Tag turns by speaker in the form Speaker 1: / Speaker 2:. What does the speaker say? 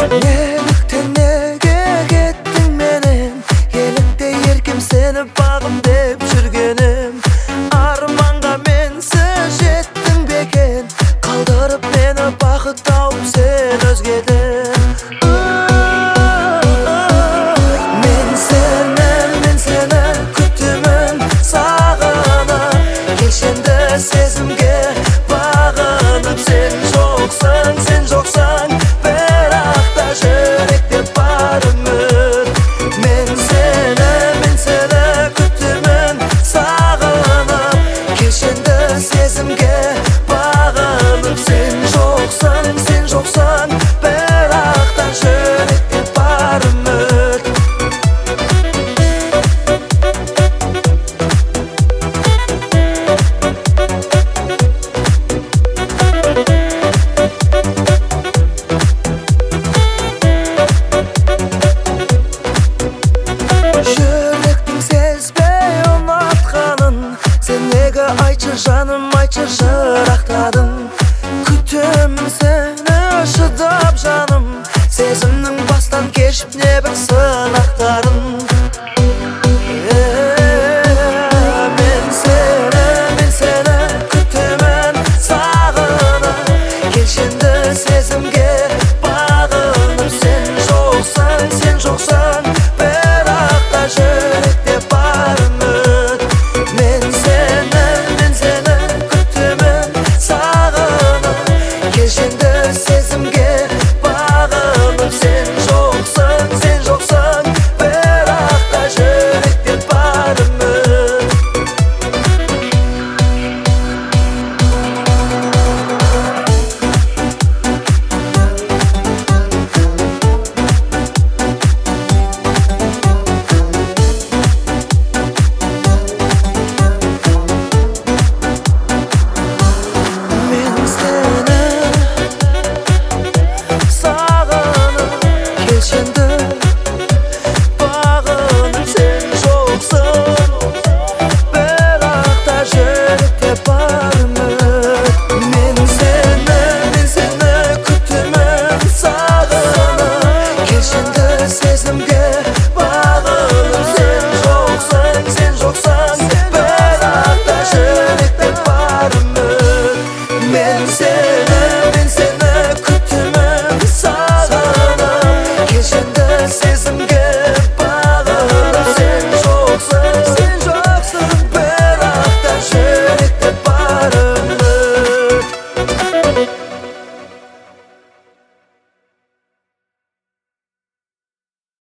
Speaker 1: Nelіктен неге кеттің менен, елікте еркем сені бағым деп жүргенім. Арманға менсіз жеттің бекен, қалдырып мені бақыт тауып сен өзгеден. Мен сені күтімін сағынып, келшенді сезімге бағынып. Сен жоқсың, бірақ та жүректе бар үміт. Мен сені күтімін сағынып, келшенді сезімге бағынып. Сен жоқсың, бірақ та жүректе бар үміт. Жүректің сезбей ұнатқанын, сен неге айтшы жаным, айтшы жырақтадың. Күтемін сені шыдап жаным, сезімнің бастан кешіп